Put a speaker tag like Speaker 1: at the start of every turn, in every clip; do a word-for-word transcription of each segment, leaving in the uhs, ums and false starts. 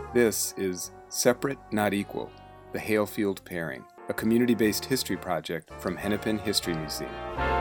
Speaker 1: This is Separate Not Equal, the Hale Field Pairing, a community-based history project from Hennepin History Museum.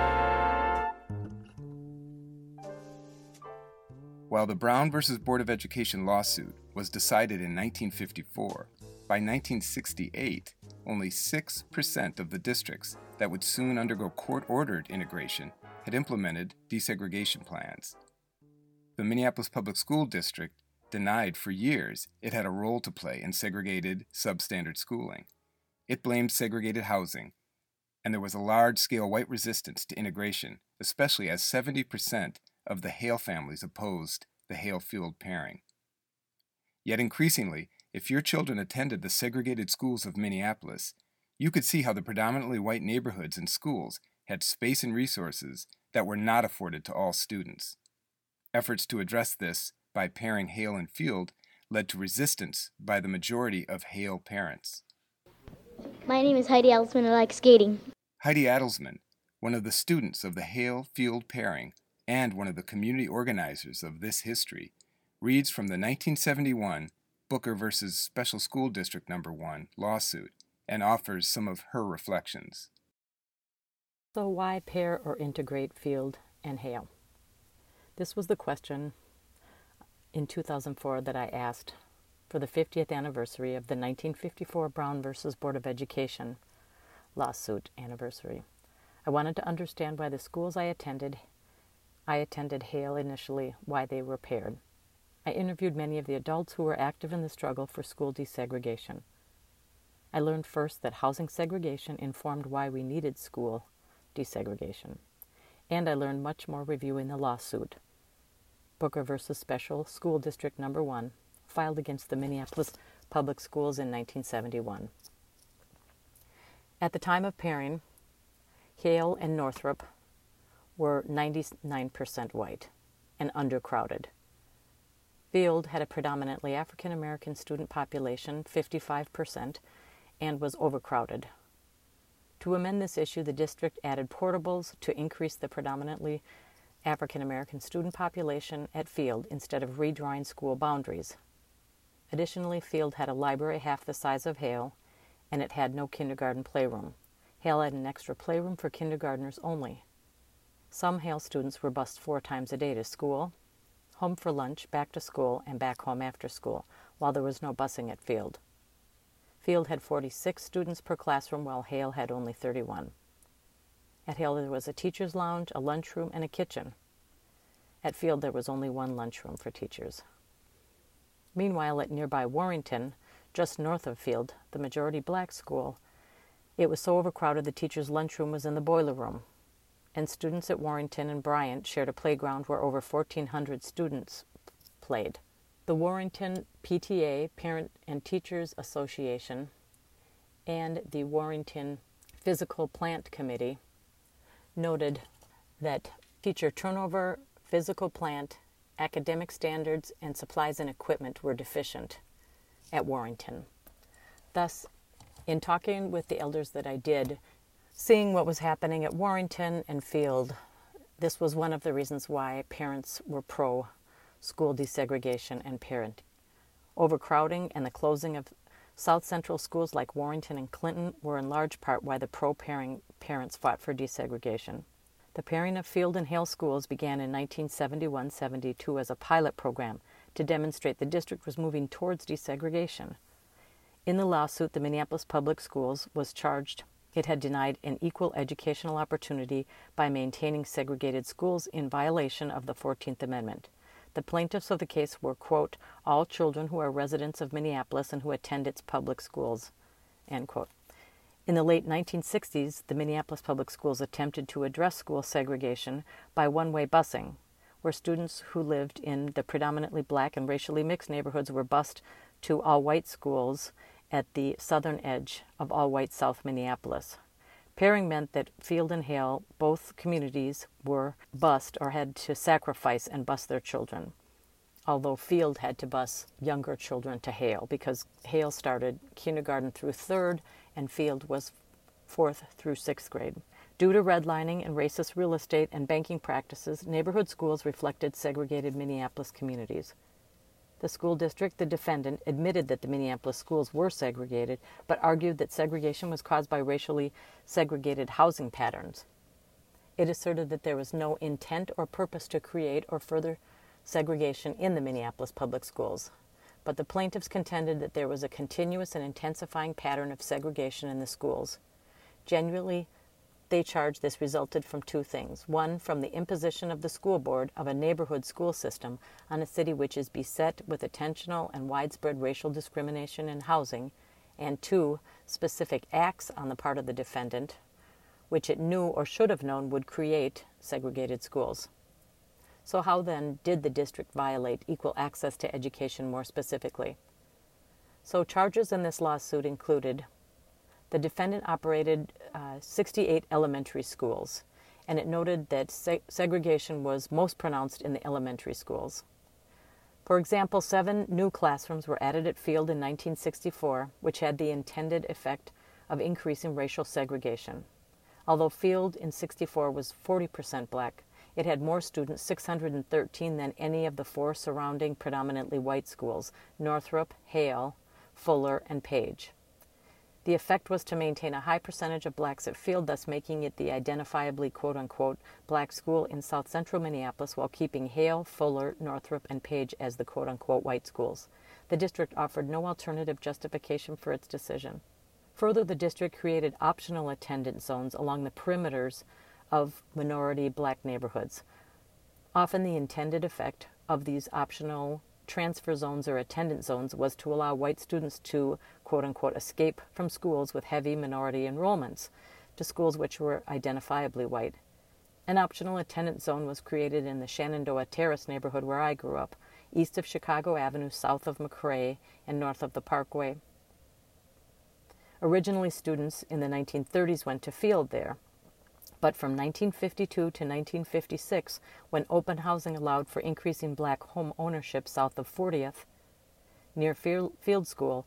Speaker 1: While the Brown versus Board of Education lawsuit was decided in nineteen fifty-four, by nineteen sixty-eight, only six percent of the districts that would soon undergo court-ordered integration had implemented desegregation plans. The Minneapolis Public School District denied for years it had a role to play in segregated substandard schooling. It blamed segregated housing, and there was a large-scale white resistance to integration, especially as seventy percent of the Hale families opposed the Hale Field pairing. Yet increasingly, if your children attended the segregated schools of Minneapolis, you could see how the predominantly white neighborhoods and schools had space and resources that were not afforded to all students. Efforts to address this by pairing Hale and Field led to resistance by the majority of Hale parents.
Speaker 2: My name is Heidi Adelsman. I like skating.
Speaker 1: Heidi Adelsman, one of the students of the Hale Field pairing and one of the community organizers of this history, reads from the nineteen seventy-one Booker versus Special School District Number one lawsuit and offers some of her reflections.
Speaker 3: So why pair or integrate Field and Hale? This was the question in two thousand four that I asked for the fiftieth anniversary of the nineteen fifty-four Brown versus Board of Education lawsuit anniversary. I wanted to understand why the schools I attended, I attended Hale initially, why they were paired. I interviewed many of the adults who were active in the struggle for school desegregation. I learned first that housing segregation informed why we needed school desegregation. And I learned much more reviewing the lawsuit, Booker versus Special School District Number one, filed against the Minneapolis Public Schools in nineteen seventy-one. At the time of pairing, Hale and Northrop were ninety-nine percent white and undercrowded. Field had a predominantly African American student population, fifty-five percent, and was overcrowded. To amend this issue, the district added portables to increase the predominantly African American student population at Field instead of redrawing school boundaries. Additionally, Field had a library half the size of Hale, and it had no kindergarten playroom. Hale had an extra playroom for kindergartners only. Some Hale students were bused four times a day to school, home for lunch, back to school, and back home after school, while there was no busing at Field. Field had forty-six students per classroom, while Hale had only thirty-one. At Hale there was a teacher's lounge, a lunchroom, and a kitchen. At Field there was only one lunchroom for teachers. Meanwhile, at nearby Warrington, just north of Field, the majority black school, it was so overcrowded the teacher's lunchroom was in the boiler room, and students at Warrington and Bryant shared a playground where over fourteen hundred students played. The Warrington P T A, Parent and Teachers Association, and the Warrington Physical Plant Committee noted that teacher turnover, physical plant, academic standards, and supplies and equipment were deficient at Warrington. Thus, in talking with the elders that I did, seeing what was happening at Warrington and Field, this was one of the reasons why parents were pro school desegregation and parent. Overcrowding and the closing of South Central schools like Warrington and Clinton were in large part why the pro-pairing parents fought for desegregation. The pairing of Field and Hale schools began in nineteen seventy-one seventy-two as a pilot program to demonstrate the district was moving towards desegregation. In the lawsuit, the Minneapolis Public Schools was charged it had denied an equal educational opportunity by maintaining segregated schools in violation of the fourteenth Amendment. The plaintiffs of the case were, quote, all children who are residents of Minneapolis and who attend its public schools, end quote. In the late nineteen sixties, the Minneapolis Public Schools attempted to address school segregation by one-way busing, where students who lived in the predominantly black and racially mixed neighborhoods were bused to all-white schools at the southern edge of all-white South Minneapolis. Pairing meant that Field and Hale, both communities, were bused or had to sacrifice and bus their children, although Field had to bus younger children to Hale because Hale started kindergarten through third and Field was fourth through sixth grade. Due to redlining and racist real estate and banking practices, neighborhood schools reflected segregated Minneapolis communities. The school district, the defendant, admitted that the Minneapolis schools were segregated, but argued that segregation was caused by racially segregated housing patterns. It asserted that there was no intent or purpose to create or further segregation in the Minneapolis public schools. But the plaintiffs contended that there was a continuous and intensifying pattern of segregation in the schools. Genuinely, they charged this resulted from two things. One, from the imposition of the school board of a neighborhood school system on a city which is beset with intentional and widespread racial discrimination in housing, and two, specific acts on the part of the defendant, which it knew or should have known would create segregated schools. So how then did the district violate equal access to education more specifically? So charges in this lawsuit included the defendant operated uh, sixty-eight elementary schools, and it noted that se- segregation was most pronounced in the elementary schools. For example, seven new classrooms were added at Field in nineteen sixty-four, which had the intended effect of increasing racial segregation. Although Field in sixty-four was forty percent black, it had more students, six hundred thirteen, than any of the four surrounding predominantly white schools, Northrop, Hale, Fuller, and Page. The effect was to maintain a high percentage of blacks at Field, thus making it the identifiably quote-unquote black school in south central Minneapolis, while keeping Hale, Fuller, Northrop, and Page as the quote-unquote white schools. The district offered no alternative justification for its decision. Further, the district created optional attendance zones along the perimeters of minority black neighborhoods. Often the intended effect of these optional transfer zones or attendance zones was to allow white students to, quote-unquote, escape from schools with heavy minority enrollments to schools which were identifiably white. An optional attendance zone was created in the Shenandoah Terrace neighborhood where I grew up, east of Chicago Avenue, south of McRae, and north of the Parkway. Originally, students in the nineteen thirties went to Field there, but from nineteen fifty-two to nineteen fifty-six, when open housing allowed for increasing black home ownership south of fortieth, near Field School,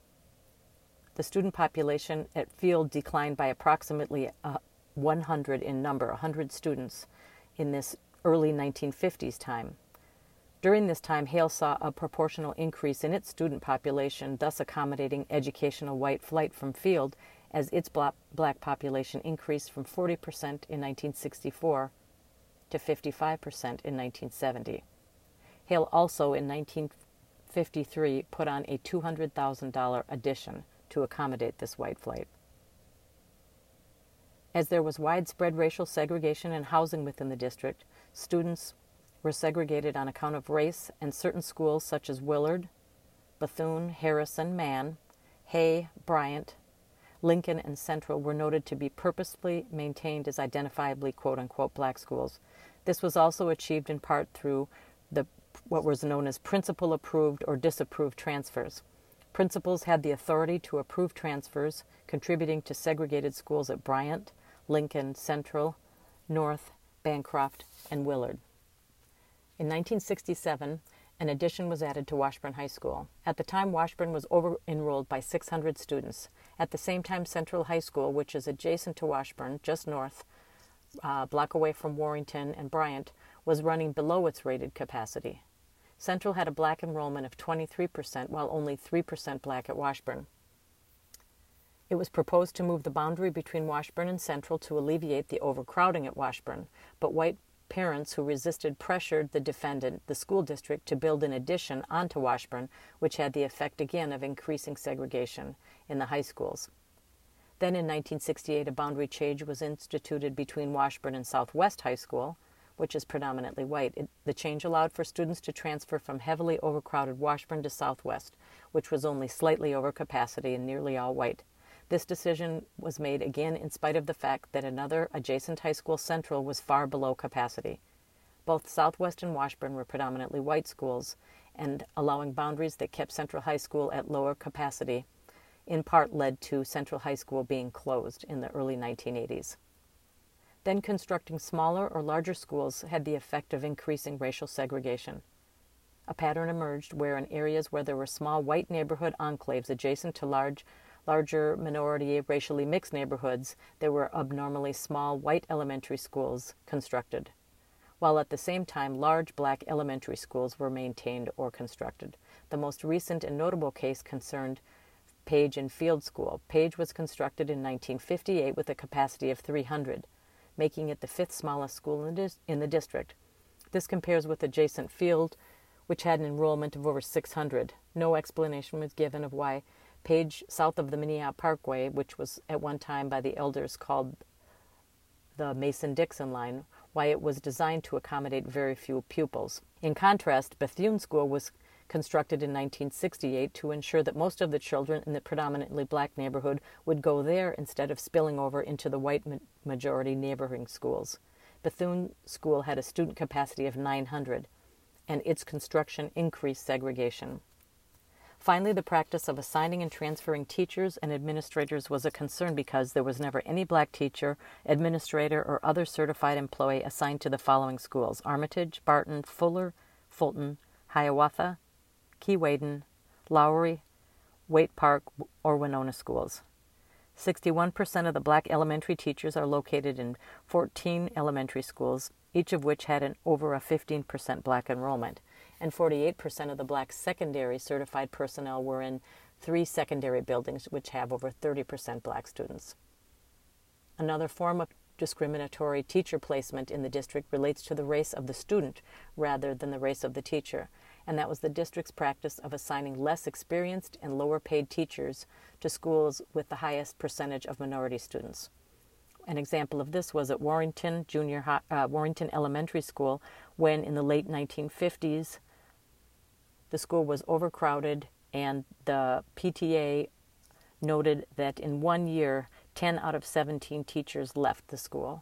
Speaker 3: the student population at Field declined by approximately uh, one hundred in number, one hundred students in this early nineteen fifties time. During this time, Hale saw a proportional increase in its student population, thus accommodating educational white flight from Field, as its black population increased from forty percent in nineteen sixty-four to fifty-five percent in nineteen seventy. Hale also in nineteen fifty-three put on a two hundred thousand dollars addition to accommodate this white flight. As there was widespread racial segregation in housing within the district, students were segregated on account of race, and certain schools such as Willard, Bethune, Harrison, Mann, Hay, Bryant, Lincoln, and Central were noted to be purposely maintained as identifiably quote-unquote black schools. This was also achieved in part through the what was known as principal-approved or disapproved transfers. Principals had the authority to approve transfers, contributing to segregated schools at Bryant, Lincoln, Central, North, Bancroft, and Willard. In nineteen sixty-seven, an addition was added to Washburn High School. At the time, Washburn was over-enrolled by six hundred students. At the same time, Central High School, which is adjacent to Washburn, just north, a block away from Warrington and Bryant, was running below its rated capacity. Central had a black enrollment of twenty-three percent, while only three percent black at Washburn. It was proposed to move the boundary between Washburn and Central to alleviate the overcrowding at Washburn, but white parents who resisted pressured the defendant, the school district, to build an addition onto Washburn, which had the effect again of increasing segregation in the high schools. Then in nineteen sixty-eight, a boundary change was instituted between Washburn and Southwest High School, which is predominantly white. It, the change allowed for students to transfer from heavily overcrowded Washburn to Southwest, which was only slightly over capacity and nearly all white. This decision was made again in spite of the fact that another adjacent high school, Central, was far below capacity. Both Southwest and Washburn were predominantly white schools, and allowing boundaries that kept Central High School at lower capacity in part led to Central High School being closed in the early nineteen eighties. Then constructing smaller or larger schools had the effect of increasing racial segregation. A pattern emerged where in areas where there were small white neighborhood enclaves adjacent to large larger minority racially mixed neighborhoods, there were abnormally small white elementary schools constructed. while at the same time large black elementary schools were maintained or constructed. The most recent and notable case concerned Page and Field School. Page was constructed in nineteen fifty-eight with a capacity of three hundred, making it the fifth smallest school in, dis- in the district. This compares with adjacent Field, which had an enrollment of over six hundred. No explanation was given of why Page, south of the Minnehaha Parkway, which was at one time by the elders called the Mason-Dixon line, why it was designed to accommodate very few pupils. In contrast, Bethune School was constructed in nineteen sixty-eight to ensure that most of the children in the predominantly black neighborhood would go there instead of spilling over into the white majority neighboring schools. Bethune School had a student capacity of nine hundred, and its construction increased segregation. Finally, the practice of assigning and transferring teachers and administrators was a concern because there was never any black teacher, administrator, or other certified employee assigned to the following schools: Armitage, Barton, Fuller, Fulton, Hiawatha, Keewaydin, Lowry, Waite Park, or Winona schools. sixty-one percent of the black elementary teachers are located in fourteen elementary schools, each of which had an over a fifteen percent black enrollment, and forty-eight percent of the black secondary certified personnel were in three secondary buildings, which have over thirty percent black students. Another form of discriminatory teacher placement in the district relates to the race of the student rather than the race of the teacher, and that was the district's practice of assigning less experienced and lower paid teachers to schools with the highest percentage of minority students. An example of this was at Warrington Junior High, uh, Warrington Elementary School, when in the late nineteen fifties the school was overcrowded, and the P T A noted that in one year, ten out of seventeen teachers left the school.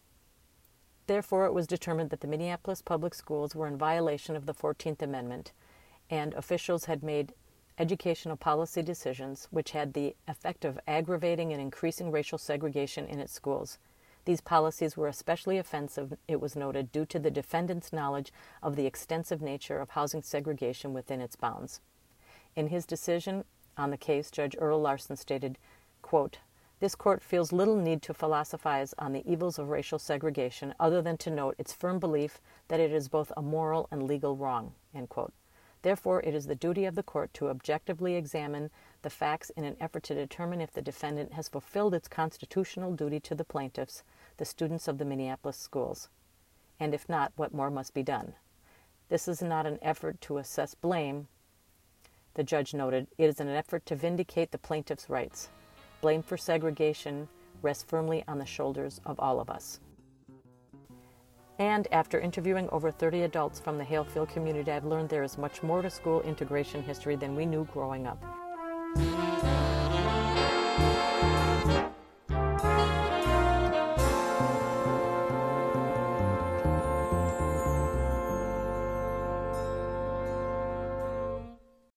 Speaker 3: Therefore, it was determined that the Minneapolis Public Schools were in violation of the fourteenth Amendment, and officials had made educational policy decisions which had the effect of aggravating and increasing racial segregation in its schools. These policies were especially offensive, it was noted, due to the defendant's knowledge of the extensive nature of housing segregation within its bounds. In his decision on the case, Judge Earl Larson stated, quote, "This court feels little need to philosophize on the evils of racial segregation other than to note its firm belief that it is both a moral and legal wrong," end quote. Therefore, it is the duty of the court to objectively examine the facts in an effort to determine if the defendant has fulfilled its constitutional duty to the plaintiffs, the students of the Minneapolis schools, and if not, what more must be done. This is not an effort to assess blame, the judge noted. It is an effort to vindicate the plaintiff's rights. Blame for segregation rests firmly on the shoulders of all of us. And after interviewing over thirty adults from the Halefield community, I've learned there is much more to school integration history than we knew growing up.